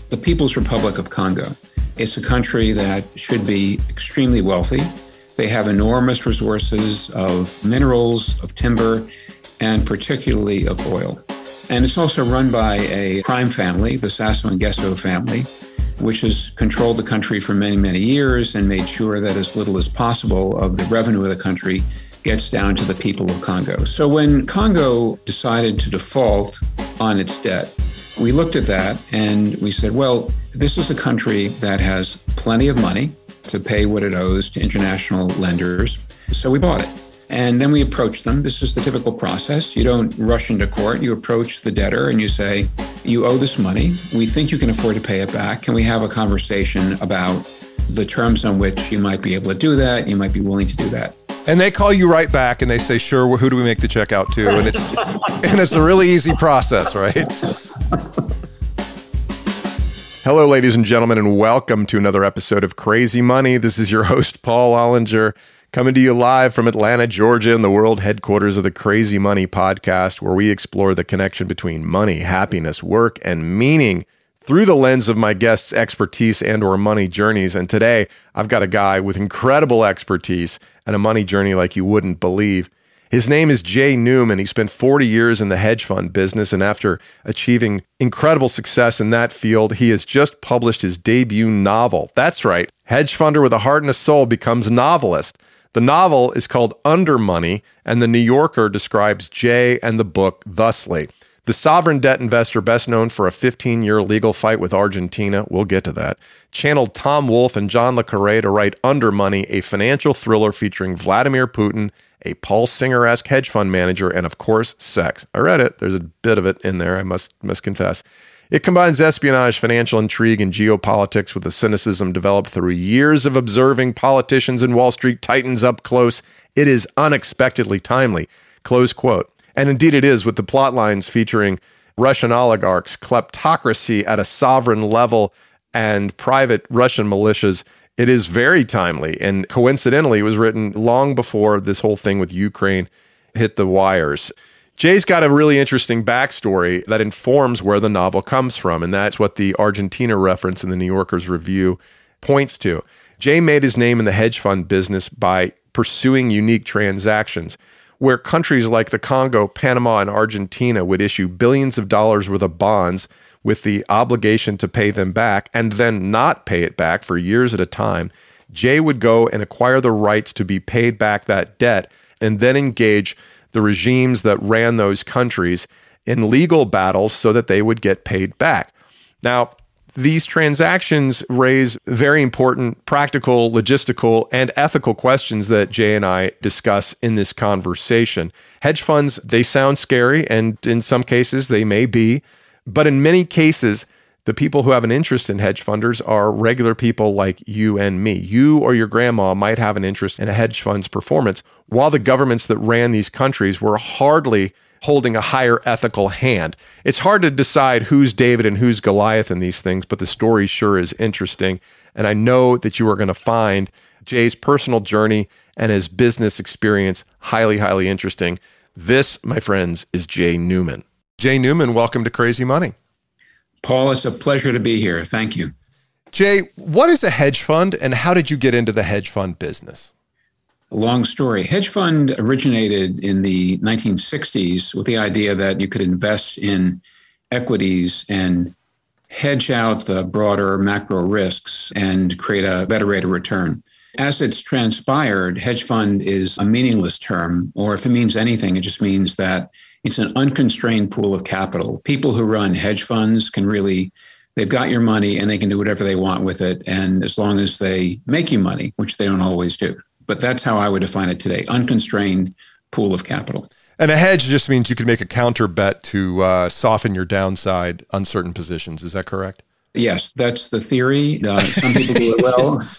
the People's Republic of Congo. It's a country that should be extremely wealthy. They have enormous resources of minerals, of timber, and particularly of oil. And it's also run by a crime family, the Sassou Nguesso family, which has controlled the country for many, many years and made sure that as little as possible of the revenue of the country gets down to the people of Congo. So when Congo decided to default on its debt, we looked at that and we said, well, this is a country that has plenty of money to pay what it owes to international lenders. So we bought it. And then we approached them. This is the typical process. You don't rush into court. You approach the debtor and you say, you owe this money. We think you can afford to pay it back. Can we have a conversation about the terms on which you might be able to do that? You might be willing to do that. And they call you right back and they say, sure, who do we make the check out to? And it's a really easy process, right? Hello, ladies and gentlemen, and welcome to another episode of Crazy Money. This is your host, Paul Ollinger, coming to you live from Atlanta, Georgia, in the world headquarters of the Crazy Money podcast, where we explore the connection between money, happiness, work, and meaning through the lens of my guests' expertise and or money journeys. And today, I've got a guy with incredible expertise and a money journey like you wouldn't believe. His name is Jay Newman. He spent 40 years in the hedge fund business, and after achieving incredible success in that field, he has just published his debut novel. That's right, hedge funder with a heart and a soul becomes novelist. The novel is called Under Money, and the New Yorker describes Jay and the book thusly. The sovereign debt investor, best known for a 15-year legal fight with Argentina, we'll get to that, channeled Tom Wolfe and John le Carré to write Under Money, a financial thriller featuring Vladimir Putin, a Paul Singer-esque hedge fund manager, and of course, sex. I read it. There's a bit of it in there, I must confess. It combines espionage, financial intrigue, and geopolitics with the cynicism developed through years of observing politicians and Wall Street titans up close. It is unexpectedly timely. Close quote. And indeed it is, with the plot lines featuring Russian oligarchs, kleptocracy at a sovereign level, and private Russian militias. It is very timely, and coincidentally, it was written long before this whole thing with Ukraine hit the wires. Jay's got a really interesting backstory that informs where the novel comes from, and that's what the Argentina reference in the New Yorker's review points to. Jay made his name in the hedge fund business by pursuing unique transactions, where countries like the Congo, Panama, and Argentina would issue billions of dollars worth of bonds with the obligation to pay them back and then not pay it back for years at a time. Jay would go and acquire the rights to be paid back that debt and then engage the regimes that ran those countries in legal battles so that they would get paid back. Now, these transactions raise very important practical, logistical, and ethical questions that Jay and I discuss in this conversation. Hedge funds, they sound scary, and in some cases they may be, but in many cases, the people who have an interest in hedge funders are regular people like you and me. You or your grandma might have an interest in a hedge fund's performance, while the governments that ran these countries were hardly holding a higher ethical hand. It's hard to decide who's David and who's Goliath in these things, but the story sure is interesting. And I know that you are going to find Jay's personal journey and his business experience highly, highly interesting. This, my friends, is Jay Newman. Jay Newman, welcome to Crazy Money. Paul, it's a pleasure to be here. Thank you. Jay, what is a hedge fund and how did you get into the hedge fund business? Long story. Hedge fund originated in the 1960s with the idea that you could invest in equities and hedge out the broader macro risks and create a better rate of return. As it's transpired, hedge fund is a meaningless term, or if it means anything, it just means that it's an unconstrained pool of capital. People who run hedge funds can really, they've got your money and they can do whatever they want with it. And as long as they make you money, which they don't always do. But that's how I would define it today, unconstrained pool of capital. And a hedge just means you can make a counter bet to soften your downside on certain positions. Is that correct? Yes, that's the theory. Some people do it well.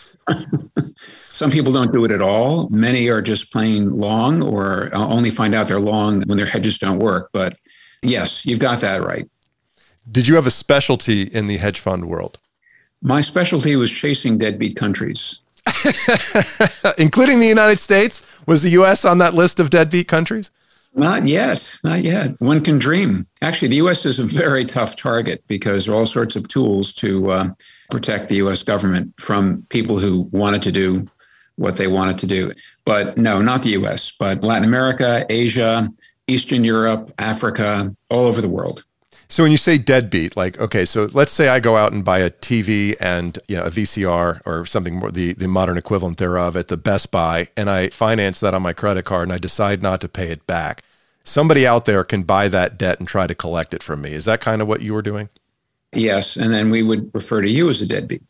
Some people don't do it at all. Many are just plain long or only find out they're long when their hedges don't work. But yes, you've got that right. Did you have a specialty in the hedge fund world? My specialty was chasing deadbeat countries. Including the United States? Was the U.S. on that list of deadbeat countries? Not yet, not yet. One can dream. Actually, the U.S. is a very tough target because there are all sorts of tools to protect the U.S. government from people who wanted to do what they wanted to do. But no, not the U.S., but Latin America, Asia, Eastern Europe, Africa, all over the world. So when you say deadbeat, like, okay, so let's say I go out and buy a TV and a VCR or something more, the modern equivalent thereof at the Best Buy, and I finance that on my credit card and I decide not to pay it back. Somebody out there can buy that debt and try to collect it from me. Is that kind of what you were doing? Yes, and then we would refer to you as a deadbeat.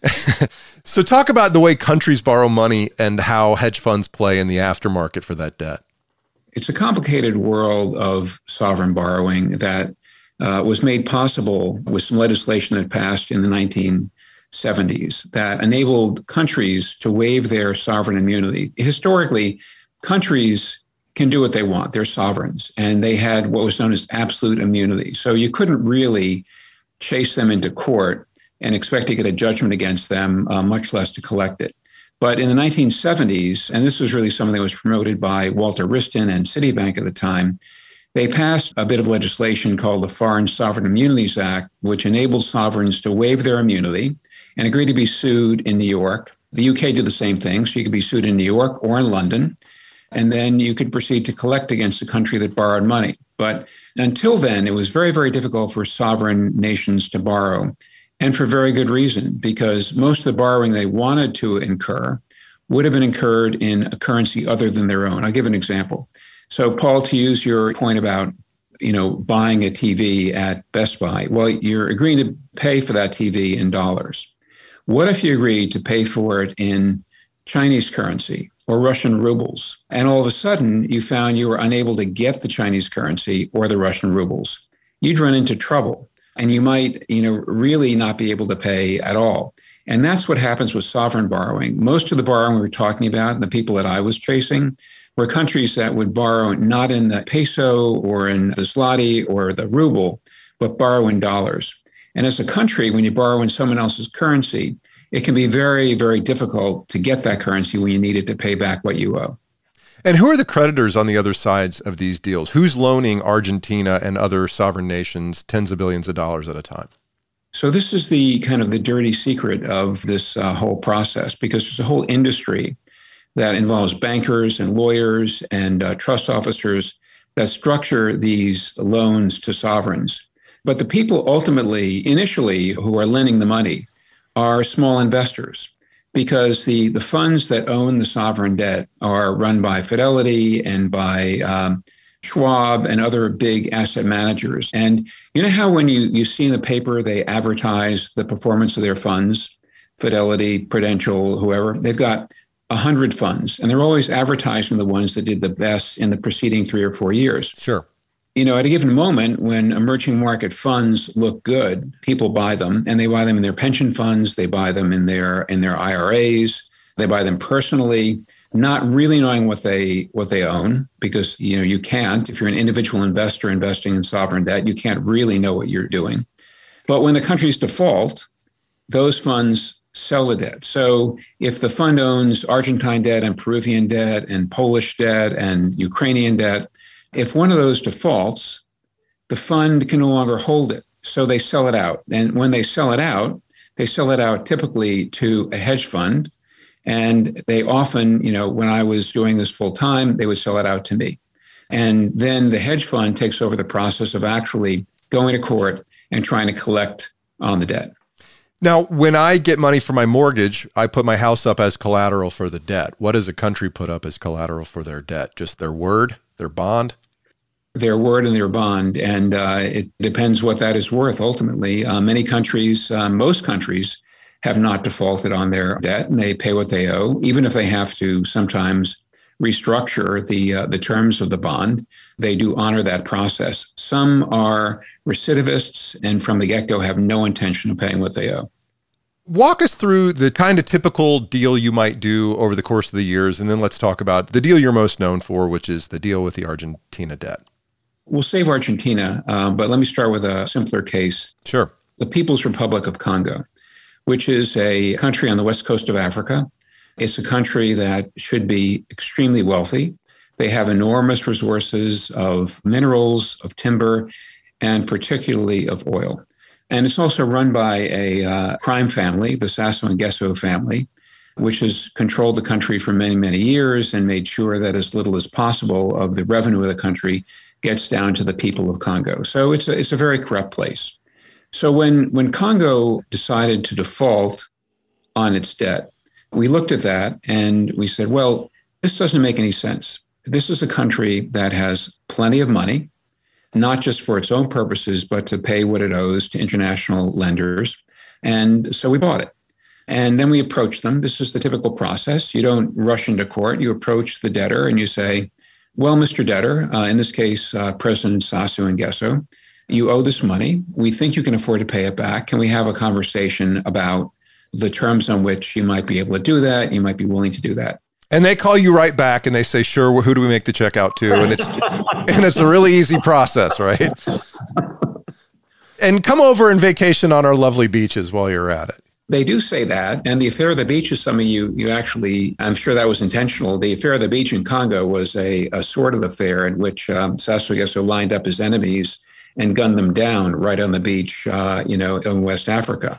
So talk about the way countries borrow money and how hedge funds play in the aftermarket for that debt. It's a complicated world of sovereign borrowing that was made possible with some legislation that passed in the 1970s that enabled countries to waive their sovereign immunity. Historically, countries can do what they want. They're sovereigns, and they had what was known as absolute immunity. So you couldn't really chase them into court and expect to get a judgment against them, much less to collect it. But in the 1970s, and this was really something that was promoted by Walter Wriston and Citibank at the time, they passed a bit of legislation called the Foreign Sovereign Immunities Act, which enables sovereigns to waive their immunity and agree to be sued in New York. The UK did the same thing, so you could be sued in New York or in London, and then you could proceed to collect against the country that borrowed money. But until then, it was very, very difficult for sovereign nations to borrow, and for very good reason, because most of the borrowing they wanted to incur would have been incurred in a currency other than their own. I'll give an example. So, Paul, to use your point about, buying a TV at Best Buy, well, you're agreeing to pay for that TV in dollars. What if you agreed to pay for it in Chinese currency or Russian rubles, and all of a sudden you found you were unable to get the Chinese currency or the Russian rubles? You'd run into trouble, and you might, really not be able to pay at all. And that's what happens with sovereign borrowing. Most of the borrowing we were talking about, and the people that I was chasing, were countries that would borrow not in the peso or in the zloty or the ruble, but borrow in dollars. And as a country, when you borrow in someone else's currency, it can be very, very difficult to get that currency when you need it to pay back what you owe. And who are the creditors on the other sides of these deals? Who's loaning Argentina and other sovereign nations tens of billions of dollars at a time? So this is the kind of the dirty secret of this whole process, because there's a whole industry that involves bankers and lawyers and trust officers that structure these loans to sovereigns. But the people ultimately, initially, who are lending the money are small investors, because the funds that own the sovereign debt are run by Fidelity and by Schwab and other big asset managers. And you know how when you see in the paper, they advertise the performance of their funds, Fidelity, Prudential, whoever, they've got 100 funds, and they're always advertising the ones that did the best in the preceding 3 or 4 years. Sure. At a given moment when emerging market funds look good, people buy them, and they buy them in their pension funds, they buy them in their IRAs, they buy them personally, not really knowing what they own, because you can't. If you're an individual investor investing in sovereign debt, you can't really know what you're doing. But when the countries default, those funds sell the debt. So if the fund owns Argentine debt and Peruvian debt and Polish debt and Ukrainian debt, if one of those defaults, the fund can no longer hold it. So they sell it out. And when they sell it out typically to a hedge fund. And they often, when I was doing this full time, they would sell it out to me. And then the hedge fund takes over the process of actually going to court and trying to collect on the debt. Now, when I get money for my mortgage, I put my house up as collateral for the debt. What does a country put up as collateral for their debt? Just their word, their bond? Their word and their bond. And it depends what that is worth, ultimately. Many countries, most countries, have not defaulted on their debt, and they pay what they owe, even if they have to sometimes restructure the terms of the bond. They do honor that process. Some are recidivists and from the get-go have no intention of paying what they owe. Walk us through the kind of typical deal you might do over the course of the years, and then let's talk about the deal you're most known for, which is the deal with the Argentina debt. We'll save Argentina, but let me start with a simpler case. Sure. The People's Republic of Congo, which is a country on the west coast of Africa. It's a country that should be extremely wealthy. They have enormous resources of minerals, of timber, and particularly of oil. And it's also run by a crime family, the Sasso and Gesso family, which has controlled the country for many, many years and made sure that as little as possible of the revenue of the country gets down to the people of Congo. So it's a very corrupt place. So when Congo decided to default on its debt, we looked at that and we said, well, this doesn't make any sense. This is a country that has plenty of money, not just for its own purposes, but to pay what it owes to international lenders. And so we bought it. And then we approached them. This is the typical process. You don't rush into court. You approach the debtor and you say, well, Mr. Debtor, in this case, President Sassou Nguesso, you owe this money. We think you can afford to pay it back. Can we have a conversation about the terms on which you might be able to do that? You might be willing to do that. And they call you right back and they say, sure, who do we make the check out to? And it's a really easy process, right? And come over and vacation on our lovely beaches while you're at it. They do say that. And the Affair of the Beach is something you actually, I'm sure that was intentional. The Affair of the Beach in Congo was a sort of affair in which Sassou Nguesso lined up his enemies and gunned them down right on the beach, in West Africa.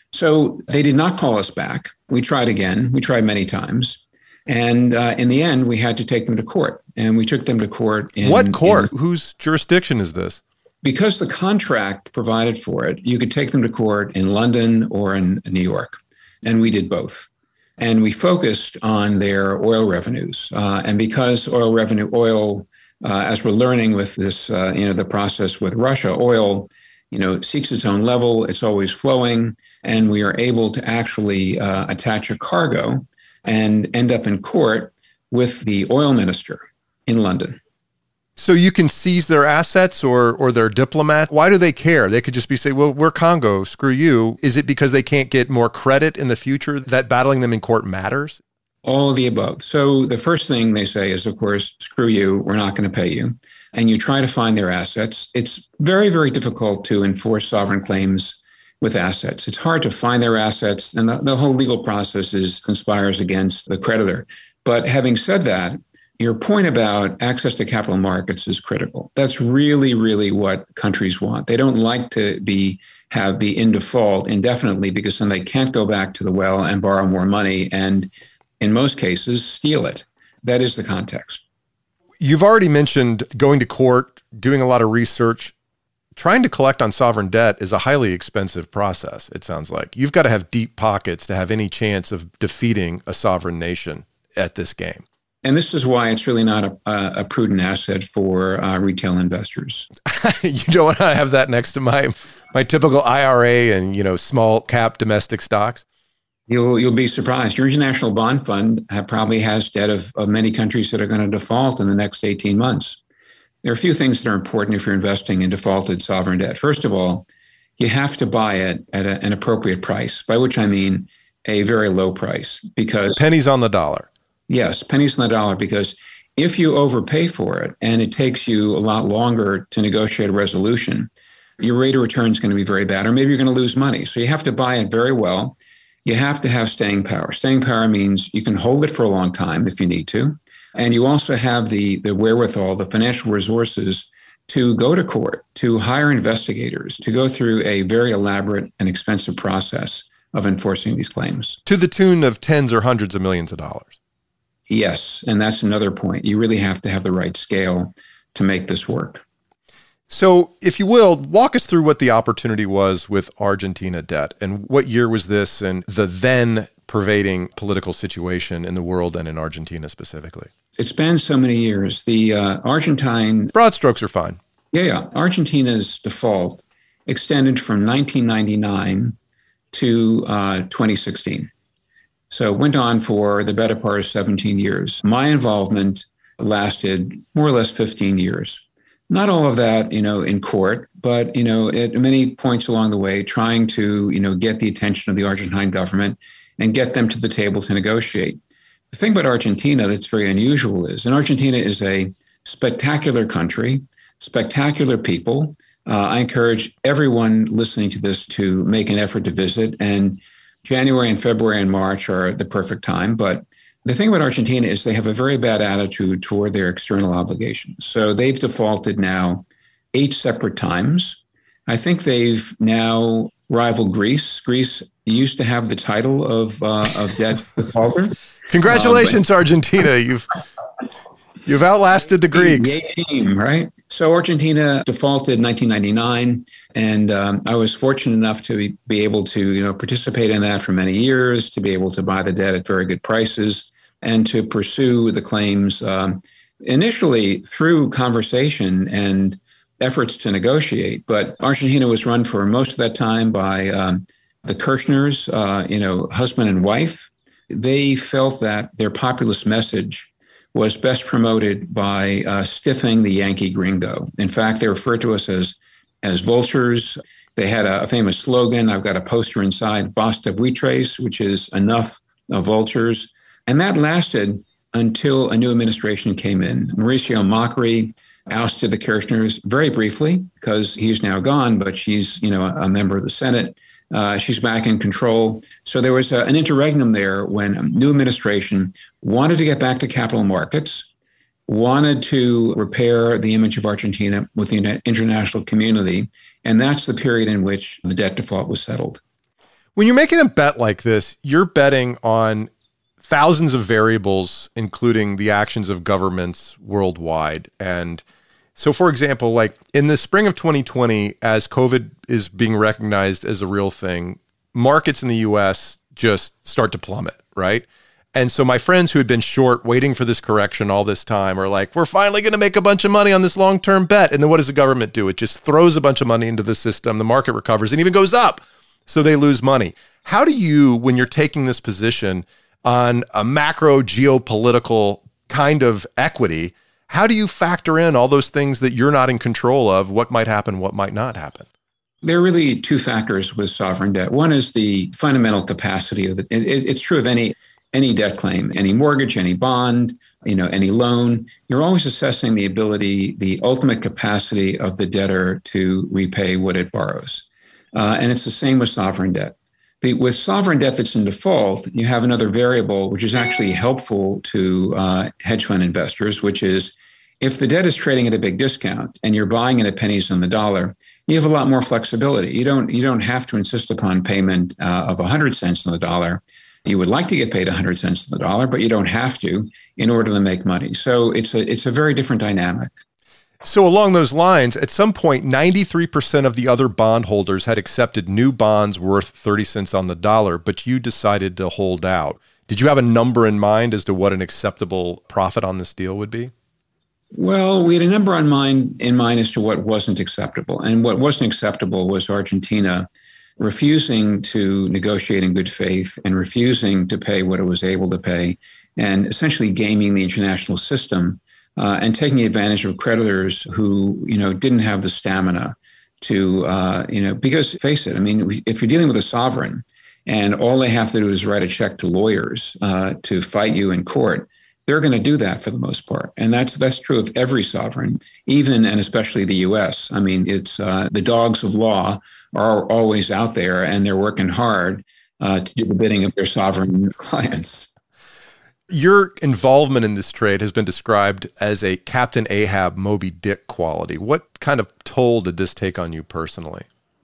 So they did not call us back. We tried again. We tried many times. And in the end, we had to take them to court. And we took them to court. What court? Whose jurisdiction is this? Because the contract provided for it, you could take them to court in London or in New York. And we did both. And we focused on their oil revenues. And because oil, as we're learning with this, the process with Russia, oil, seeks its own level. It's always flowing. And we are able to actually attach a cargo and end up in court with the oil minister in London. So you can seize their assets or their diplomat. Why do they care? They could just be saying, well, we're Congo, screw you. Is it because they can't get more credit in the future that battling them in court matters? All of the above. So the first thing they say is, of course, screw you, we're not going to pay you. And you try to find their assets. It's very, very difficult to enforce sovereign claims with assets. It's hard to find their assets, and the whole legal process conspires against the creditor. But having said that, your point about access to capital markets is critical. That's really, really what countries want. They don't like to be in default indefinitely because then they can't go back to the well and borrow more money and, in most cases, steal it. That is the context. You've already mentioned going to court, doing a lot of research. Trying to collect on sovereign debt is a highly expensive process, it sounds like. You've got to have deep pockets to have any chance of defeating a sovereign nation at this game. And this is why it's really not a prudent asset for retail investors. You don't want to have that next to my typical IRA and small cap domestic stocks. You'll be surprised. Your International Bond Fund probably has debt of many countries that are going to default in the next 18 months. There are a few things that are important if you're investing in defaulted sovereign debt. First of all, you have to buy it at an appropriate price, by which I mean a very low price. Because pennies on the dollar. Yes, pennies on the dollar, because if you overpay for it and it takes you a lot longer to negotiate a resolution, your rate of return is going to be very bad, or maybe you're going to lose money. So you have to buy it very well. You have to have staying power. Staying power means you can hold it for a long time if you need to. And you also have the wherewithal, the financial resources to go to court, to hire investigators, to go through a very elaborate and expensive process of enforcing these claims. To the tune of tens or hundreds of millions of dollars. Yes, and that's another point. You really have to have the right scale to make this work. So, if you will, walk us through what the opportunity was with Argentina debt, and what year was this, and the then pervading political situation in the world and in Argentina specifically. It spans so many years. The Argentine... Broad strokes are fine. Yeah. Argentina's default extended from 1999 to 2016. So it went on for the better part of 17 years. My involvement lasted more or less 15 years. Not all of that, in court, but, at many points along the way, trying to, get the attention of the Argentine government and get them to the table to negotiate. The thing about Argentina that's very unusual is, and Argentina is a spectacular country, spectacular people. I encourage everyone listening to this to make an effort to visit. And January and February and March are the perfect time. But The thing about Argentina is they have a very bad attitude toward their external obligations. So they've defaulted now 8 separate times. I think they've now rivaled Greece. Greece used to have the title of debt defaulter. Congratulations, Argentina! You've outlasted the Greeks. The team, right? So Argentina defaulted in 1999, and I was fortunate enough to be able to participate in that for many years, to be able to buy the debt at very good prices, and to pursue the claims initially through conversation and efforts to negotiate. But Argentina was run for most of that time by the Kirchners, husband and wife. They felt that their populist message was best promoted by stiffing the Yankee gringo. In fact, they referred to us as vultures. They had a famous slogan. I've got a poster inside, Basta buitres, which is enough vultures. And that lasted until a new administration came in. Mauricio Macri ousted the Kirchners very briefly because he's now gone, but she's a member of the Senate. She's back in control. So there was an interregnum there when a new administration wanted to get back to capital markets, wanted to repair the image of Argentina with the international community. And that's the period in which the debt default was settled. When you're making a bet like this, you're betting on thousands of variables, including the actions of governments worldwide. And so, for example, like in the spring of 2020, as COVID is being recognized as a real thing, markets in the US just start to plummet, right? And so my friends who had been short waiting for this correction all this time are like, we're finally going to make a bunch of money on this long-term bet. And then what does the government do? It just throws a bunch of money into the system. The market recovers and even goes up. So they lose money. How do you, when you're taking this position on a macro geopolitical kind of equity, how do you factor in all those things that you're not in control of, what might happen, what might not happen? There are really 2 factors with sovereign debt. One is the fundamental capacity of it. It's true of any debt claim, any mortgage, any bond, any loan. You're always assessing the ability, the ultimate capacity of the debtor to repay what it borrows. And it's the same with sovereign debt. With sovereign debt that's in default, you have another variable, which is actually helpful to hedge fund investors, which is if the debt is trading at a big discount and you're buying it at pennies on the dollar, you have a lot more flexibility. You don't have to insist upon payment of 100 cents on the dollar. You would like to get paid 100 cents on the dollar, but you don't have to in order to make money. So it's a very different dynamic. So along those lines, at some point, 93% of the other bondholders had accepted new bonds worth 30 cents on the dollar, but you decided to hold out. Did you have a number in mind as to what an acceptable profit on this deal would be? Well, we had a number in mind as to what wasn't acceptable. And what wasn't acceptable was Argentina refusing to negotiate in good faith and refusing to pay what it was able to pay and essentially gaming the international system. And taking advantage of creditors who, didn't have the stamina to, because face it, I mean, if you're dealing with a sovereign and all they have to do is write a check to lawyers to fight you in court, they're going to do that for the most part. And that's true of every sovereign, even and especially the U.S. I mean, it's the dogs of law are always out there and they're working hard to do the bidding of their sovereign clients. Your involvement in this trade has been described as a Captain Ahab, Moby Dick quality. What kind of toll did this take on you personally?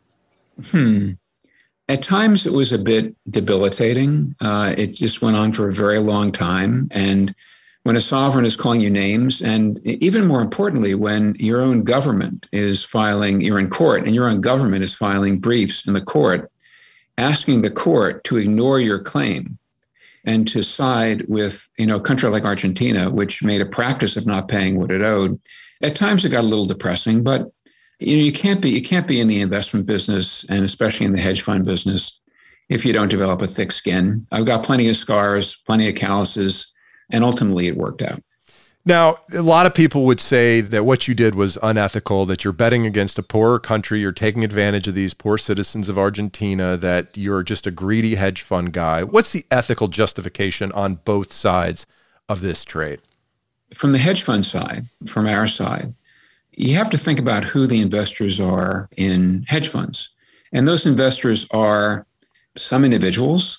At times, it was a bit debilitating. It just went on for a very long time. And when a sovereign is calling you names, and even more importantly, when your own government is filing, you're in court, and your own government is filing briefs in the court, asking the court to ignore your claim and to side with, a country like Argentina, which made a practice of not paying what it owed. At times it got a little depressing, but you can't be in the investment business and especially in the hedge fund business if you don't develop a thick skin. I've got plenty of scars, plenty of calluses, and ultimately it worked out. Now, a lot of people would say that what you did was unethical, that you're betting against a poorer country, you're taking advantage of these poor citizens of Argentina, that you're just a greedy hedge fund guy. What's the ethical justification on both sides of this trade? From the hedge fund side, from our side, you have to think about who the investors are in hedge funds. And those investors are some individuals,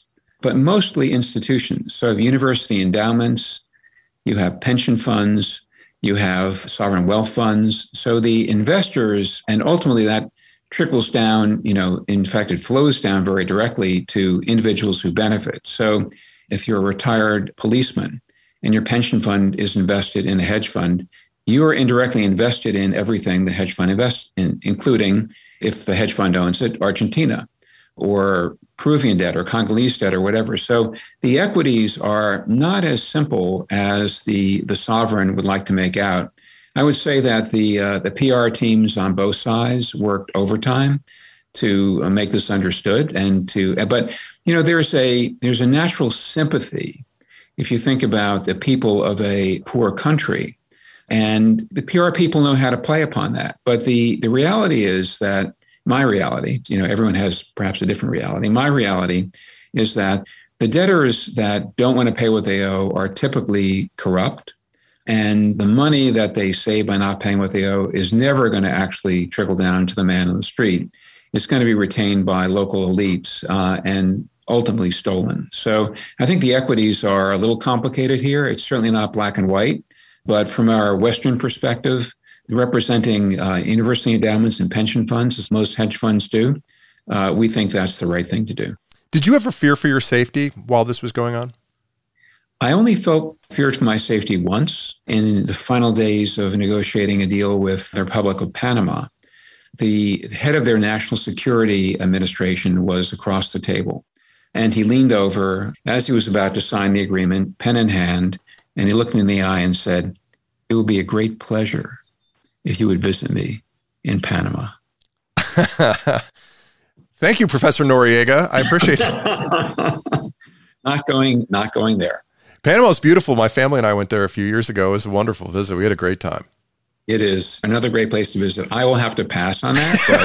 but mostly institutions. So you have university endowments, you have pension funds, you have sovereign wealth funds. So the investors, and ultimately that trickles down, in fact, it flows down very directly to individuals who benefit. So if you're a retired policeman and your pension fund is invested in a hedge fund, you are indirectly invested in everything the hedge fund invests in, including, if the hedge fund owns it, Argentina or Peruvian debt or Congolese debt or whatever. So the equities are not as simple as the sovereign would like to make out. I would say that the PR teams on both sides worked overtime to make this understood, but there's a natural sympathy if you think about the people of a poor country, and the PR people know how to play upon that. But the reality is that my reality, everyone has perhaps a different reality. My reality is that the debtors that don't want to pay what they owe are typically corrupt. And the money that they save by not paying what they owe is never going to actually trickle down to the man on the street. It's going to be retained by local elites and ultimately stolen. So I think the equities are a little complicated here. It's certainly not black and white, but from our Western perspective, representing university endowments and pension funds, as most hedge funds do, we think that's the right thing to do. Did you ever fear for your safety while this was going on? I only felt fear for my safety once in the final days of negotiating a deal with the Republic of Panama. The head of their national security administration was across the table, and he leaned over as he was about to sign the agreement, pen in hand, and he looked me in the eye and said, "It would be a great pleasure if you would visit me in Panama." Thank you, Professor Noriega. I appreciate it. Not going there. Panama's beautiful. My family and I went there a few years ago. It was a wonderful visit. We had a great time. It is another great place to visit. I will have to pass on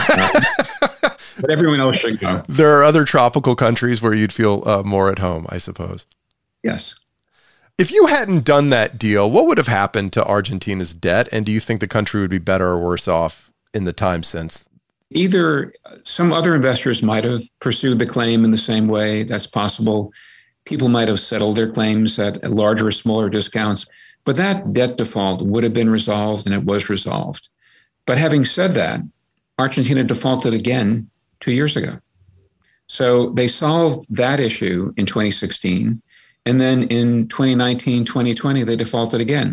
that, but everyone else should go. There are other tropical countries where you'd feel more at home, I suppose. Yes. If you hadn't done that deal, what would have happened to Argentina's debt? And do you think the country would be better or worse off in the time since? Either some other investors might have pursued the claim in the same way. That's possible. People might have settled their claims at larger or smaller discounts, but that debt default would have been resolved, and it was resolved. But having said that, Argentina defaulted again 2 years ago. So they solved that issue in 2016. And then in 2019, 2020, they defaulted again.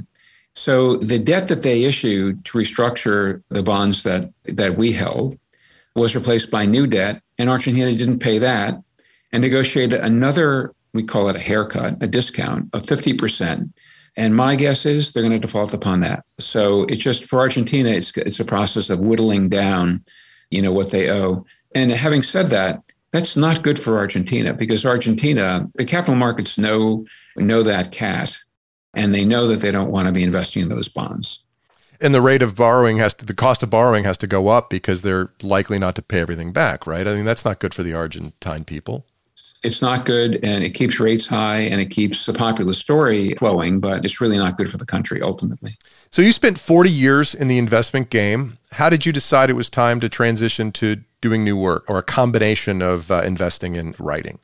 So the debt that they issued to restructure the bonds that we held was replaced by new debt, and Argentina didn't pay that and negotiated another, we call it a haircut, a discount of 50%. And my guess is they're going to default upon that. So it's just for Argentina, it's a process of whittling down, what they owe. And having said that, that's not good for Argentina, because Argentina, the capital markets know that cat, and they know that they don't want to be investing in those bonds. And the rate of borrowing the cost of borrowing has to go up because they're likely not to pay everything back, right? I mean, that's not good for the Argentine people. It's not good, and it keeps rates high, and it keeps the popular story flowing, but it's really not good for the country ultimately. So you spent 40 years in the investment game. How did you decide it was time to transition to doing new work, or a combination of investing and writing?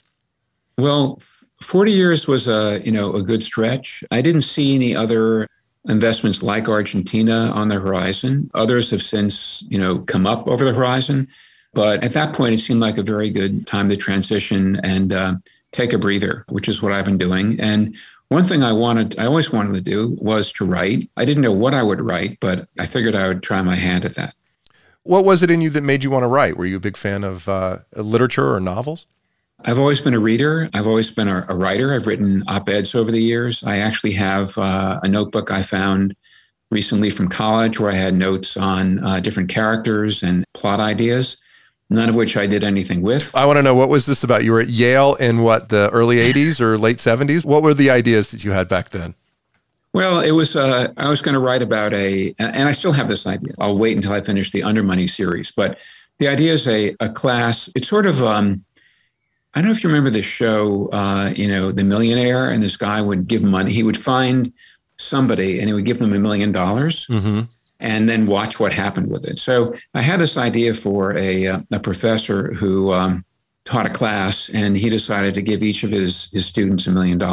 Well, 40 years was a good stretch. I didn't see any other investments like Argentina on the horizon. Others have since, come up over the horizon. But at that point, it seemed like a very good time to transition and take a breather, which is what I've been doing. And one thing I always wanted to do was to write. I didn't know what I would write, but I figured I would try my hand at that. What was it in you that made you want to write? Were you a big fan of literature or novels? I've always been a reader. I've always been a writer. I've written op-eds over the years. I actually have a notebook I found recently from college where I had notes on different characters and plot ideas, none of which I did anything with. I want to know, what was this about? You were at Yale in the early 80s or late 70s? What were the ideas that you had back then? Well, it was, I was going to write about and I still have this idea. I'll wait until I finish the Undermoney series. But the idea is a class. It's sort of, I don't know if you remember the show, The Millionaire, and this guy would give money. He would find somebody and he would give them $1 million and then watch what happened with it. So I had this idea for a professor who taught a class, and he decided to give each of his students $1 million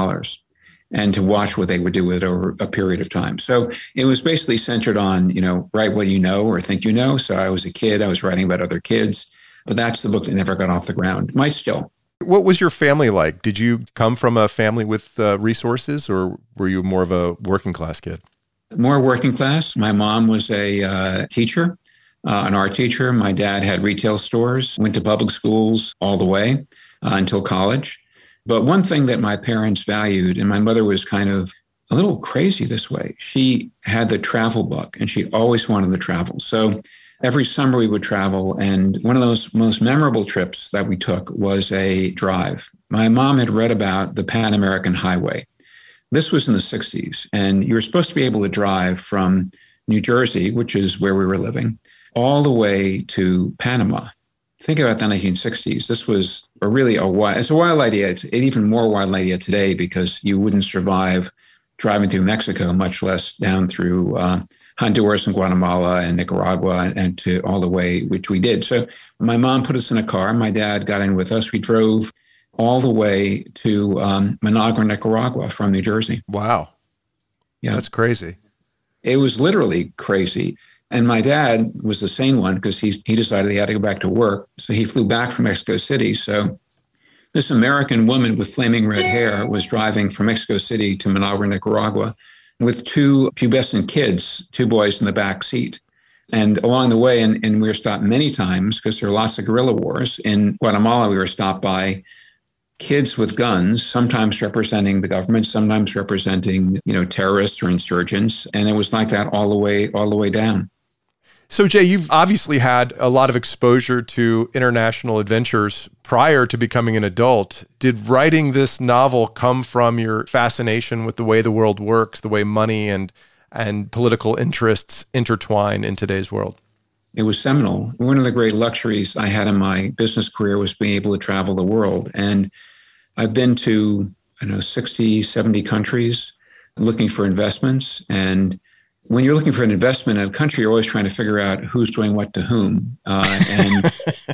and to watch what they would do with it over a period of time. So it was basically centered on, write what you know or think you know. So I was a kid, I was writing about other kids, but that's the book that never got off the ground. Might still. What was your family like? Did you come from a family with resources, or were you more of a working class kid? More working class. My mom was a teacher, an art teacher. My dad had retail stores, went to public schools all the way until college. But one thing that my parents valued, and my mother was kind of a little crazy this way, she had the travel bug and she always wanted to travel. So every summer we would travel. And one of those most memorable trips that we took was a drive. My mom had read about the Pan American Highway. This was in the 60s. And you were supposed to be able to drive from New Jersey, which is where we were living, all the way to Panama. Think about the 1960s. This was it's a wild idea. It's an even more wild idea today because you wouldn't survive driving through Mexico, much less down through Honduras and Guatemala and Nicaragua and to all the way, which we did. So my mom put us in a car. My dad got in with us. We drove all the way to Managua, Nicaragua from New Jersey. Wow. Yeah. That's crazy. It was literally crazy. And my dad was the sane one because he decided he had to go back to work. So he flew back from Mexico City. So this American woman with flaming red hair was driving from Mexico City to Managua, Nicaragua with two pubescent kids, two boys in the back seat. And along the way, and we were stopped many times because there are lots of guerrilla wars. In Guatemala, we were stopped by kids with guns, sometimes representing the government, sometimes representing, terrorists or insurgents. And it was like that all the way down. So, Jay, you've obviously had a lot of exposure to international adventures prior to becoming an adult. Did writing this novel come from your fascination with the way the world works, the way money and political interests intertwine in today's world? It was seminal. One of the great luxuries I had in my business career was being able to travel the world. And I've been to, 60, 70 countries looking for investments. And when you're looking for an investment in a country, you're always trying to figure out who's doing what to whom. And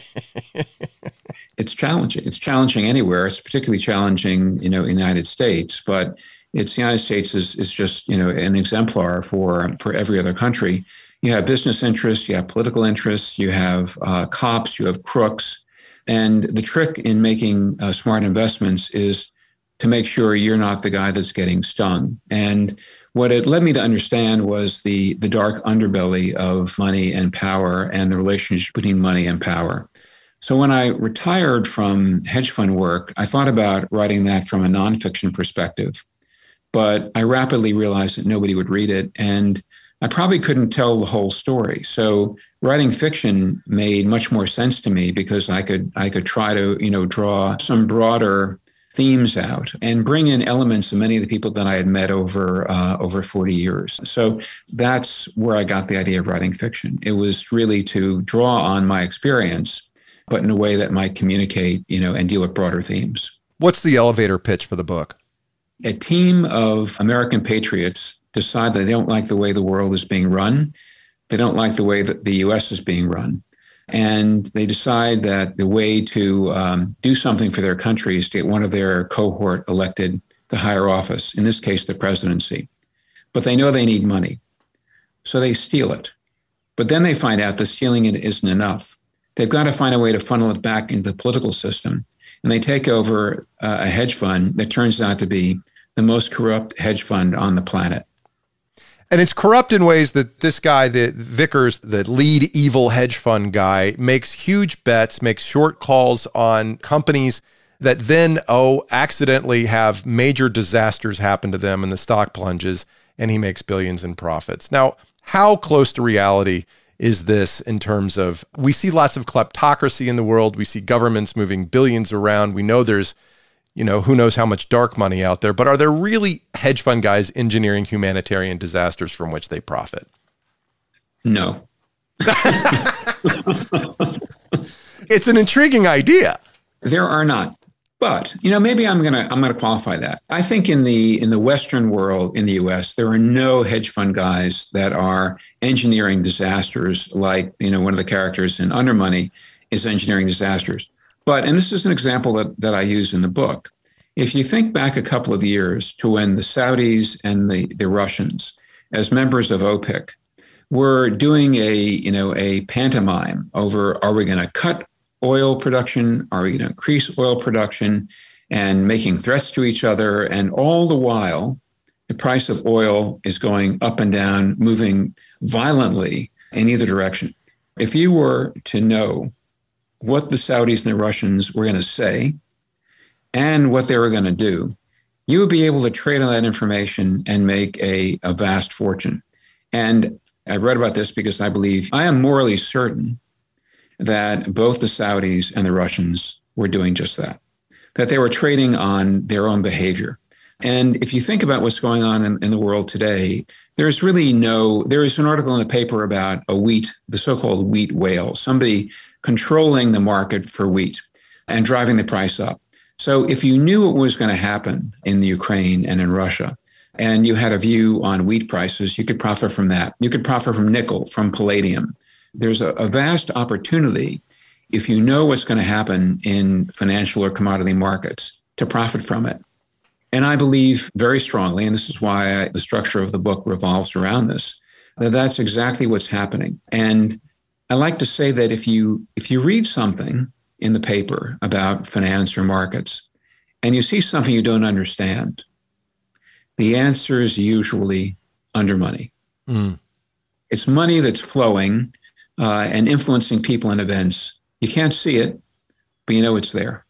it's challenging. It's challenging anywhere. It's particularly challenging, in the United States. But the United States is just, an exemplar for every other country. You have business interests, you have political interests, you have cops, you have crooks. And the trick in making smart investments is to make sure you're not the guy that's getting stung. And what it led me to understand was the dark underbelly of money and power and the relationship between money and power. So when I retired from hedge fund work, I thought about writing that from a nonfiction perspective. But I rapidly realized that nobody would read it, and I probably couldn't tell the whole story. So writing fiction made much more sense to me because I could try to, draw some broader themes out and bring in elements of many of the people that I had met over 40 years. So that's where I got the idea of writing fiction. It was really to draw on my experience, but in a way that might communicate, and deal with broader themes. What's the elevator pitch for the book? A team of American patriots decide that they don't like the way the world is being run. They don't like the way that the U.S. is being run. And they decide that the way to do something for their country is to get one of their cohort elected to higher office, in this case, the presidency. But they know they need money. So they steal it. But then they find out that stealing it isn't enough. They've got to find a way to funnel it back into the political system. And they take over a hedge fund that turns out to be the most corrupt hedge fund on the planet. And it's corrupt in ways that this guy, the Vickers, the lead evil hedge fund guy, makes huge bets, makes short calls on companies that then, accidentally have major disasters happen to them and the stock plunges and he makes billions in profits. Now, how close to reality is this in terms of, we see lots of kleptocracy in the world. We see governments moving billions around. We know there's, who knows how much dark money out there, but are there really hedge fund guys engineering humanitarian disasters from which they profit? No. It's an intriguing idea. There are not. But, maybe I'm gonna qualify that. I think in the Western world, in the US, there are no hedge fund guys that are engineering disasters like, one of the characters in Under Money is engineering disasters. And this is an example that I use in the book. If you think back a couple of years to when the Saudis and the Russians, as members of OPEC, were doing a pantomime over, are we going to cut oil production? Are we going to increase oil production? And making threats to each other. And all the while, the price of oil is going up and down, moving violently in either direction. If you were to know what the Saudis and the Russians were going to say and what they were going to do, you would be able to trade on that information and make a vast fortune. And I read about this because I am morally certain that both the Saudis and the Russians were doing just that they were trading on their own behavior. And if you think about what's going on in the world today, there is an article in the paper about the so-called wheat whale, somebody controlling the market for wheat and driving the price up. So if you knew what was going to happen in the Ukraine and in Russia, and you had a view on wheat prices, you could profit from that. You could profit from nickel, from palladium. There's a vast opportunity if you know what's going to happen in financial or commodity markets to profit from it. And I believe very strongly, and this is why the structure of the book revolves around this, that that's exactly what's happening. And I like to say that if you read something in the paper about finance or markets and you see something you don't understand, the answer is usually under money. It's money that's flowing and influencing people and events. You can't see it, but you know it's there.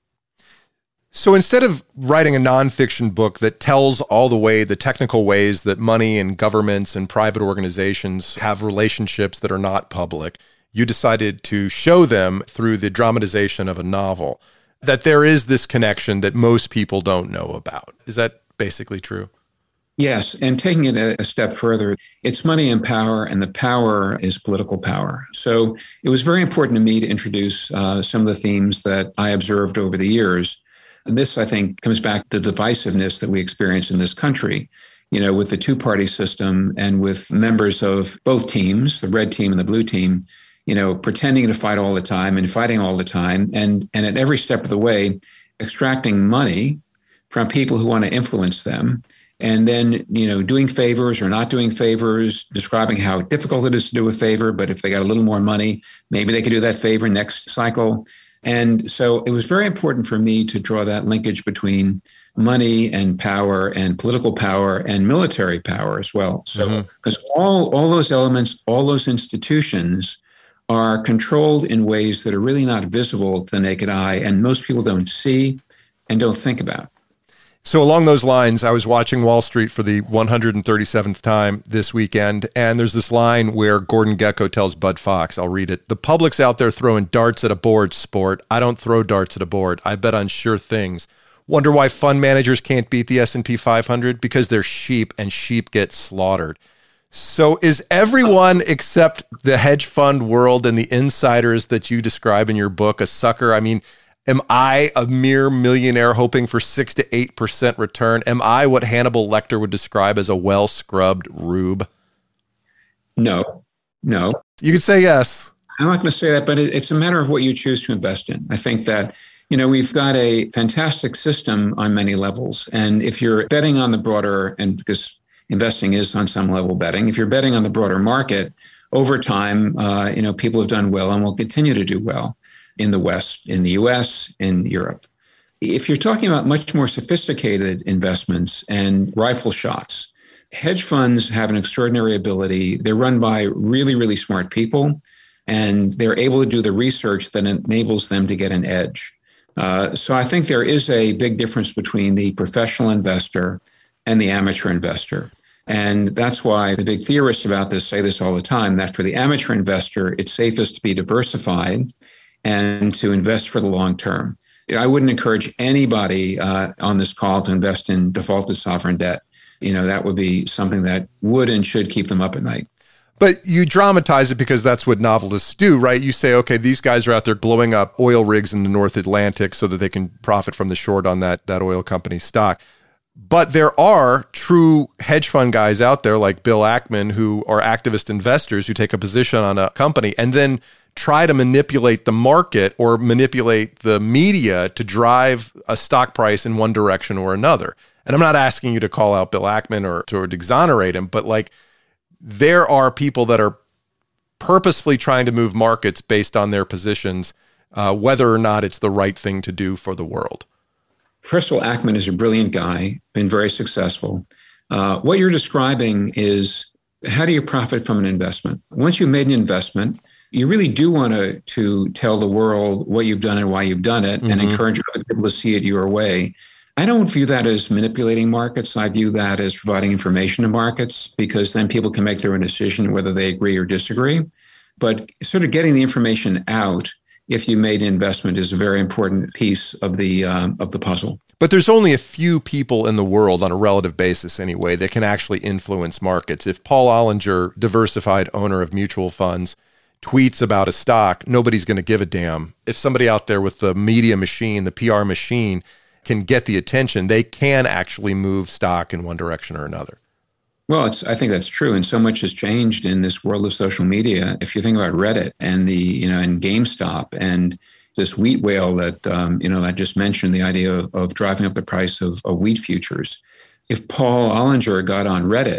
So instead of writing a nonfiction book that tells all the technical ways that money and governments and private organizations have relationships that are not public, you decided to show them through the dramatization of a novel that there is this connection that most people don't know about. Is that basically true? Yes, and taking it a step further, it's money and power, and the power is political power. So it was very important to me to introduce some of the themes that I observed over the years. And this, I think, comes back to the divisiveness that we experience in this country, with the two-party system and with members of both teams, the red team and the blue team, pretending to fight all the time and fighting all the time, and at every step of the way, extracting money from people who want to influence them. And then, doing favors or not doing favors, describing how difficult it is to do a favor, but if they got a little more money, maybe they could do that favor next cycle. And so it was very important for me to draw that linkage between money and power and political power and military power as well. So, because all those elements, all those institutions are controlled in ways that are really not visible to the naked eye, and most people don't see and don't think about. So along those lines, I was watching Wall Street for the 137th time this weekend, and there's this line where Gordon Gekko tells Bud Fox, I'll read it, "The public's out there throwing darts at a board, sport. I don't throw darts at a board. I bet on sure things. Wonder why fund managers can't beat the S&P 500? Because they're sheep, and sheep get slaughtered." So is everyone except the hedge fund world and the insiders that you describe in your book a sucker? I mean, am I a mere millionaire hoping for 6 to 8% return? Am I what Hannibal Lecter would describe as a well-scrubbed rube? No. You could say yes. I'm not going to say that, but it's a matter of what you choose to invest in. I think that, we've got a fantastic system on many levels. And if you're betting on the broader, and because investing is on some level betting, if you're betting on the broader market, over time, people have done well and will continue to do well in the West, in the US, in Europe. If you're talking about much more sophisticated investments and rifle shots, hedge funds have an extraordinary ability. They're run by really, really smart people, and they're able to do the research that enables them to get an edge. So I think there is a big difference between the professional investor and the amateur investor. And that's why the big theorists about this say this all the time, that for the amateur investor, it's safest to be diversified and to invest for the long term. I wouldn't encourage anybody on this call to invest in defaulted sovereign debt. That would be something that would and should keep them up at night. But you dramatize it because that's what novelists do, right? You say, okay, these guys are out there blowing up oil rigs in the North Atlantic so that they can profit from the short on that oil company stock. But there are true hedge fund guys out there like Bill Ackman who are activist investors who take a position on a company and then try to manipulate the market or manipulate the media to drive a stock price in one direction or another. And I'm not asking you to call out Bill Ackman or to exonerate him, but like there are people that are purposefully trying to move markets based on their positions, whether or not it's the right thing to do for the world. First of all, Ackman is a brilliant guy, been very successful. What you're describing is how do you profit from an investment? Once you've made an investment, you really do want to tell the world what you've done and why you've done it, and encourage other people to see it your way. I don't view that as manipulating markets. I view that as providing information to markets, because then people can make their own decision whether they agree or disagree. But sort of getting the information out, if you made an investment, is a very important piece of the puzzle. But there's only a few people in the world, on a relative basis anyway, that can actually influence markets. If Paul Ollinger, diversified owner of mutual funds, tweets about a stock, nobody's going to give a damn. If somebody out there with the media machine, the PR machine, can get the attention, they can actually move stock in one direction or another. Well, I think that's true. And so much has changed in this world of social media. If you think about Reddit and and GameStop and this wheat whale that, I just mentioned, the idea of driving up the price of wheat futures. If Paul Ollinger got on Reddit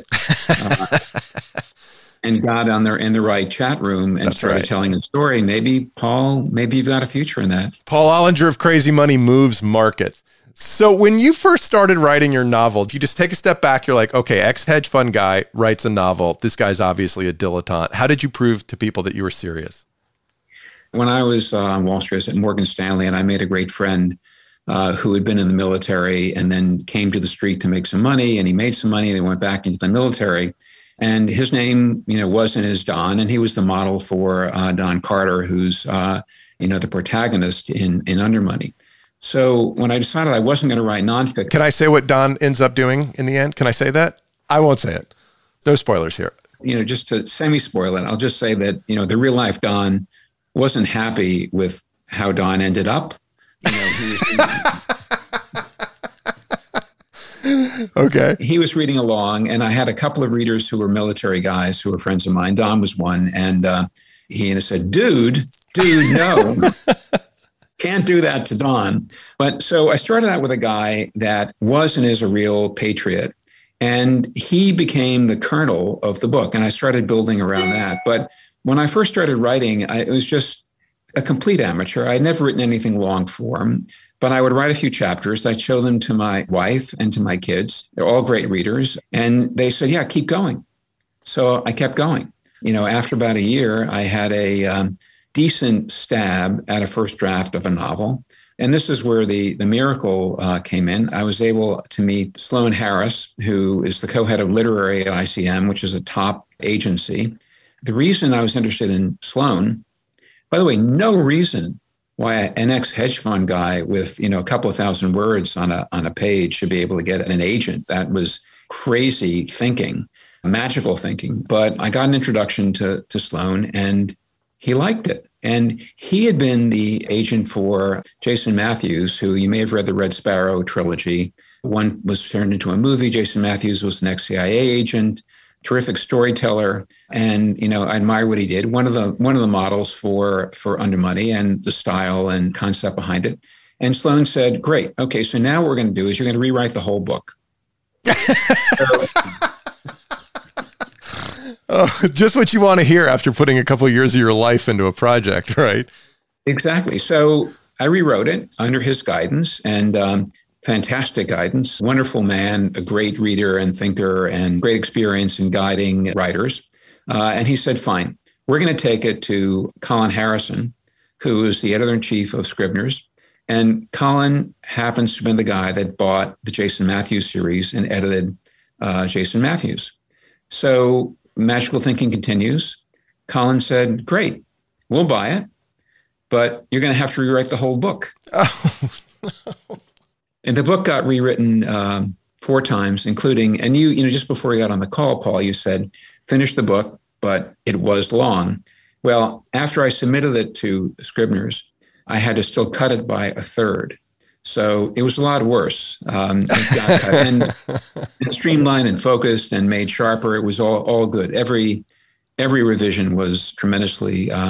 and got on there in the right chat room and started telling a story, maybe you've got a future in that. Paul Ollinger of Crazy Money moves markets. So when you first started writing your novel, if you just take a step back, you're like, okay, ex-hedge fund guy writes a novel. This guy's obviously a dilettante. How did you prove to people that you were serious? When I was on Wall Street, I was at Morgan Stanley, and I made a great friend who had been in the military and then came to the street to make some money, and he made some money, and they went back into the military. And his name, wasn't as Don, and he was the model for Don Carter, who's, the protagonist in Under Money. So when I decided I wasn't going to write nonfiction. Can I say what Don ends up doing in the end? Can I say that? I won't say it. No spoilers here. Just to semi-spoil it, I'll just say that, the real life Don wasn't happy with how Don ended up. Okay. He was reading along, and I had a couple of readers who were military guys who were friends of mine. Don was one, and he said, dude, no. Can't do that to Don. But so I started out with a guy that was and is a real patriot. And he became the kernel of the book. And I started building around that. But when I first started writing, it was just a complete amateur. I'd never written anything long form, but I would write a few chapters. I'd show them to my wife and to my kids. They're all great readers. And they said, yeah, keep going. So I kept going. After about a year, I had a decent stab at a first draft of a novel. And this is where the miracle came in. I was able to meet Sloan Harris, who is the co-head of literary at ICM, which is a top agency. The reason I was interested in Sloan, by the way, no reason why an ex-hedge fund guy with, a couple of thousand words on a page should be able to get an agent. That was crazy thinking, magical thinking. But I got an introduction to Sloan, and he liked it. And he had been the agent for Jason Matthews, who you may have read the Red Sparrow trilogy. One was turned into a movie. Jason Matthews was an ex-CIA agent, terrific storyteller. And, I admire what he did. One of the models for Under Money and the style and concept behind it. And Sloan said, great. Okay, so now what we're going to do is you're going to rewrite the whole book. Oh, just what you want to hear after putting a couple of years of your life into a project, right? Exactly. So I rewrote it under his guidance, and fantastic guidance. Wonderful man, a great reader and thinker, and great experience in guiding writers. And he said, fine, we're going to take it to Colin Harrison, who is the editor-in-chief of Scribner's. And Colin happens to be the guy that bought the Jason Matthews series and edited Jason Matthews. So magical thinking continues. Colin said, great, we'll buy it, but you're going to have to rewrite the whole book. Oh, no. And the book got rewritten 4 times, including, and you just before we got on the call, Paul, you said, finish the book, but it was long. Well, after I submitted it to Scribner's, I had to still cut it by a third. So it was a lot worse. It got cut and streamlined and focused and made sharper. It was all good. Every revision was tremendously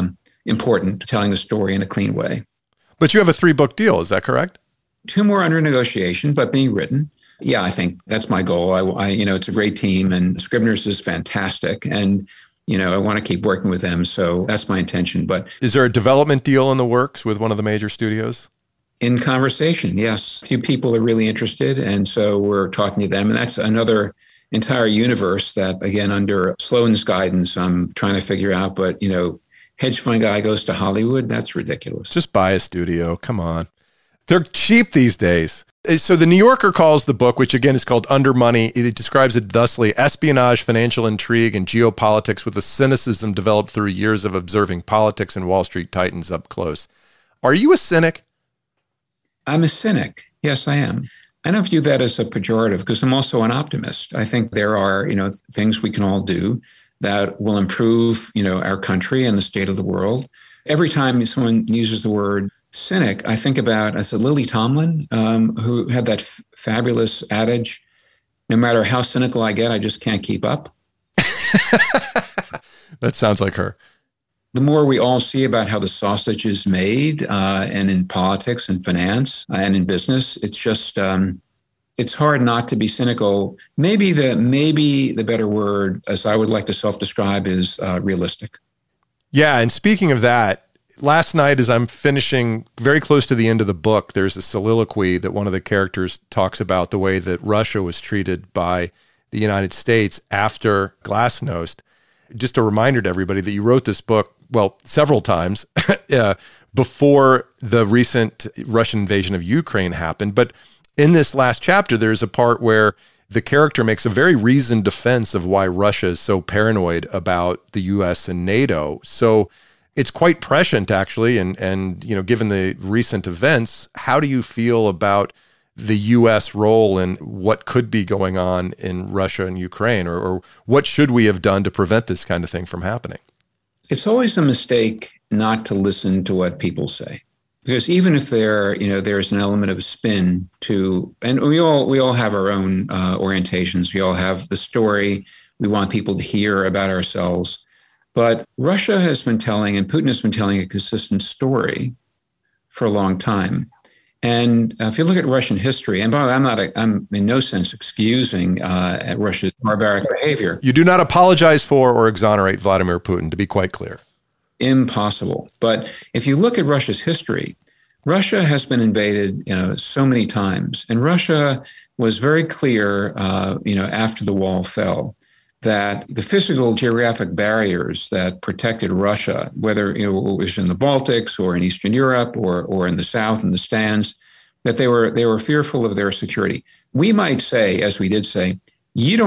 important, telling the story in a clean way. But you have a 3-book deal, is that correct? 2 more under negotiation, but being written. Yeah, I think that's my goal. It's a great team, and Scribner's is fantastic. And, I want to keep working with them. So that's my intention. But is there a development deal in the works with one of the major studios? In conversation, yes. A few people are really interested. And so we're talking to them. And that's another entire universe that, again, under Sloan's guidance, I'm trying to figure out. But, hedge fund guy goes to Hollywood. That's ridiculous. Just buy a studio. Come on. They're cheap these days. So the New Yorker calls the book, which again is called Under Money, it describes it thusly: espionage, financial intrigue, and geopolitics with a cynicism developed through years of observing politics and Wall Street titans up close. Are you a cynic? I'm a cynic. Yes, I am. I don't view that as a pejorative because I'm also an optimist. I think there are, things we can all do that will improve, our country and the state of the world. Every time someone uses the word cynic, I think about, Lily Tomlin, who had that fabulous adage, no matter how cynical I get, I just can't keep up. That sounds like her. The more we all see about how the sausage is made, and in politics and finance and in business, it's just, it's hard not to be cynical. Maybe the better word, as I would like to self-describe, is realistic. Yeah, and speaking of that, last night, as I'm finishing very close to the end of the book, there's a soliloquy that one of the characters talks about the way that Russia was treated by the United States after Glasnost. Just a reminder to everybody that you wrote this book, several times before the recent Russian invasion of Ukraine happened. But in this last chapter, there's a part where the character makes a very reasoned defense of why Russia is so paranoid about the U.S. and NATO. So it's quite prescient, actually, and given the recent events, how do you feel about the U.S. role in what could be going on in Russia and Ukraine, or what should we have done to prevent this kind of thing from happening? It's always a mistake not to listen to what people say, because even if there's an element of spin to, and we all have our own orientations, we all have the story we want people to hear about ourselves. But Russia has been telling, and Putin has been telling, a consistent story for a long time. And if you look at Russian history, and by the way, I'm in no sense excusing Russia's barbaric behavior. You do not apologize for or exonerate Vladimir Putin, to be quite clear. Impossible. But if you look at Russia's history, Russia has been invaded, so many times, and Russia was very clear, after the wall fell, that the physical geographic barriers that protected Russia, whether it was in the Baltics or in Eastern Europe or in the South in the stands, that they were fearful of their security. We might say, as we did say, you,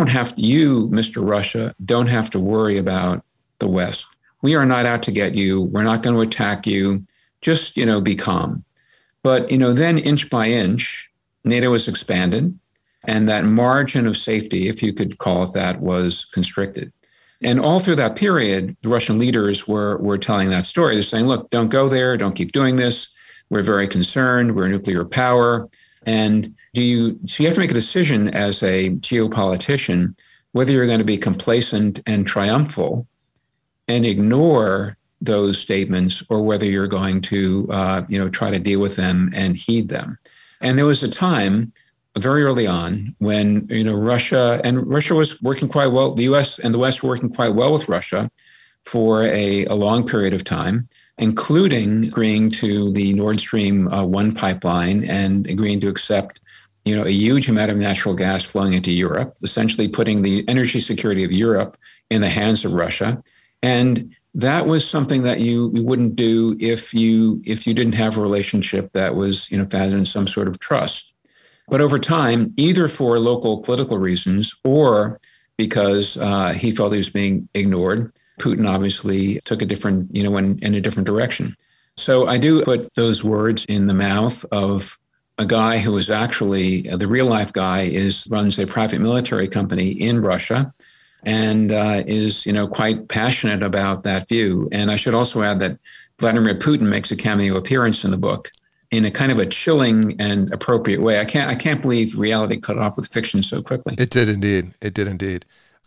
Mr. Russia, don't have to worry about the West. We are not out to get you. We're not going to attack you. Just, be calm. But, then inch by inch, NATO was expanded. And that margin of safety, if you could call it that, was constricted. And all through that period, the Russian leaders were telling that story. They're saying, look, don't go there. Don't keep doing this. We're very concerned. We're a nuclear power. And so you have to make a decision as a geopolitician whether you're going to be complacent and triumphal and ignore those statements, or whether you're going to try to deal with them and heed them. And there was a time very early on when Russia was working quite well. The U.S. and the West were working quite well with Russia for a long period of time, including agreeing to the Nord Stream 1 pipeline and agreeing to accept a huge amount of natural gas flowing into Europe, essentially putting the energy security of Europe in the hands of Russia. And that was something that you wouldn't do if you didn't have a relationship that was founded in some sort of trust. But over time, either for local political reasons or because he felt he was being ignored, Putin obviously took a different, in a different direction. So I do put those words in the mouth of a guy who is actually, the real life guy runs a private military company in Russia and is, quite passionate about that view. And I should also add that Vladimir Putin makes a cameo appearance in the book in a kind of a chilling and appropriate way. I can't believe reality caught up with fiction so quickly. It did indeed.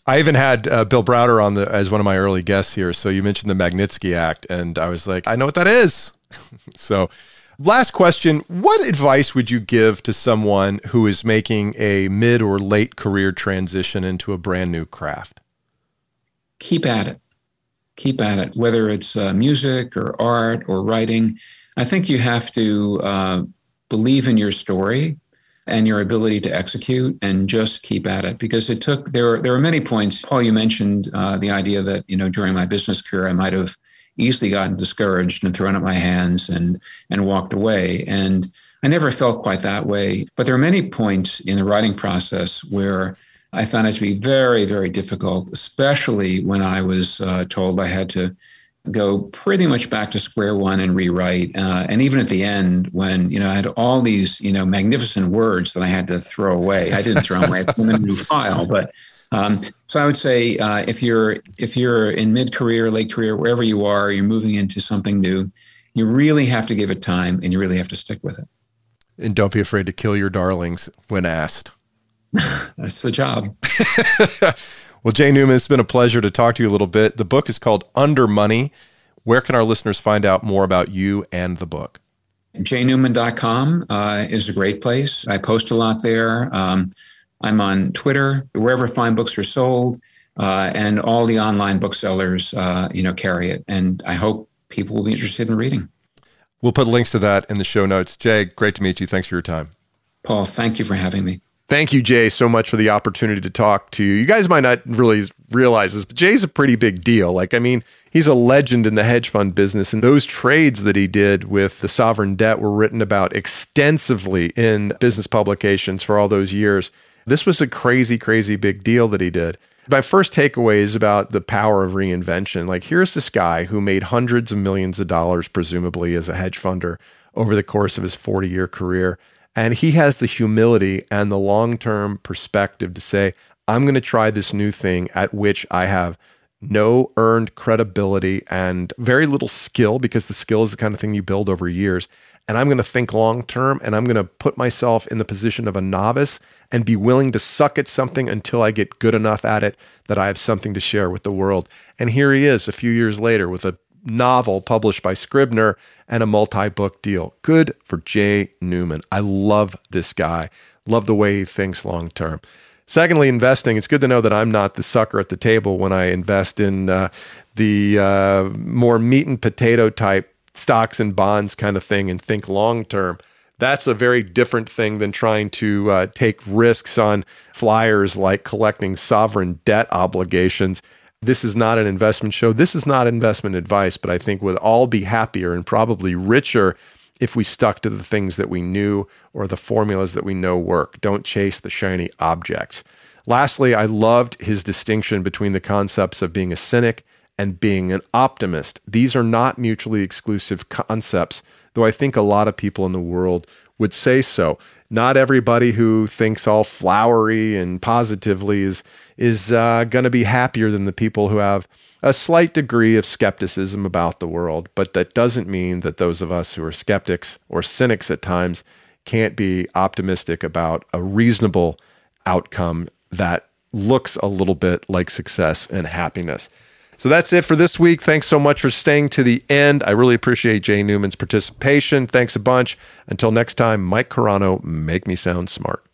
I even had Bill Browder on as one of my early guests here. So you mentioned the Magnitsky Act, and I was like, I know what that is. So last question, what advice would you give to someone who is making a mid or late career transition into a brand new craft? Keep at it. Keep at it, whether it's music or art or writing. I think you have to believe in your story and your ability to execute, and just keep at it, because there were many points. Paul, you mentioned the idea that, during my business career, I might have easily gotten discouraged and thrown up my hands and walked away. And I never felt quite that way. But there are many points in the writing process where I found it to be very, very difficult, especially when I was told I had to go pretty much back to square one and rewrite. And even at the end, when, I had all these, magnificent words that I had to throw away. I didn't throw them away, I put them in a new file. But so I would say if you're in mid-career, late career, wherever you are, you're moving into something new, you really have to give it time, and you really have to stick with it. And don't be afraid to kill your darlings when asked. That's the job. Well, Jay Newman, it's been a pleasure to talk to you a little bit. The book is called Under Money. Where can our listeners find out more about you and the book? JNewman.com is a great place. I post a lot there. I'm on Twitter, wherever fine books are sold, and all the online booksellers, carry it. And I hope people will be interested in reading. We'll put links to that in the show notes. Jay, great to meet you. Thanks for your time. Paul, thank you for having me. Thank you, Jay, so much for the opportunity to talk to you. You guys might not really realize this, but Jay's a pretty big deal. He's a legend in the hedge fund business, and those trades that he did with the sovereign debt were written about extensively in business publications for all those years. This was a crazy, crazy big deal that he did. My first takeaway is about the power of reinvention. Here's this guy who made hundreds of millions of dollars, presumably as a hedge funder, over the course of his 40-year career. And he has the humility and the long-term perspective to say, I'm going to try this new thing at which I have no earned credibility and very little skill, because the skill is the kind of thing you build over years. And I'm going to think long-term, and I'm going to put myself in the position of a novice and be willing to suck at something until I get good enough at it that I have something to share with the world. And here he is a few years later with a novel published by Scribner and a multi-book deal. Good for Jay Newman. I love this guy. Love the way he thinks long-term. Secondly, investing. It's good to know that I'm not the sucker at the table when I invest in the more meat and potato type stocks and bonds kind of thing and think long-term. That's a very different thing than trying to take risks on flyers like collecting sovereign debt obligations. This is not an investment show. This is not investment advice, but I think we'd all be happier and probably richer if we stuck to the things that we knew or the formulas that we know work. Don't chase the shiny objects. Lastly, I loved his distinction between the concepts of being a cynic and being an optimist. These are not mutually exclusive concepts, though I think a lot of people in the world would say so. Not everybody who thinks all flowery and positively is going to be happier than the people who have a slight degree of skepticism about the world. But that doesn't mean that those of us who are skeptics or cynics at times can't be optimistic about a reasonable outcome that looks a little bit like success and happiness. So that's it for this week. Thanks so much for staying to the end. I really appreciate Jay Newman's participation. Thanks a bunch. Until next time, Mike Carano, make me sound smart.